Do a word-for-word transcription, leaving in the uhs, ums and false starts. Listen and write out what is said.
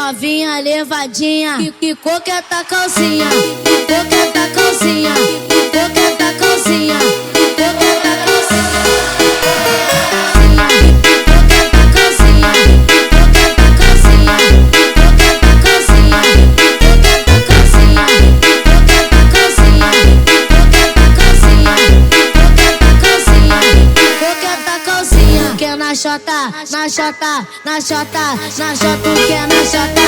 novinha levadinha, que, que coqueta calcinha, que coqueta calcinha, que coqueta calcinha, que coqueta calcinha, coqueta calcinha, coqueta calcinha, coqueta calcinha, coqueta calcinha, coqueta calcinha, coqueta calcinha, coqueta calcinha, que é na chota, na chota, na chota, na chota, que é na chota.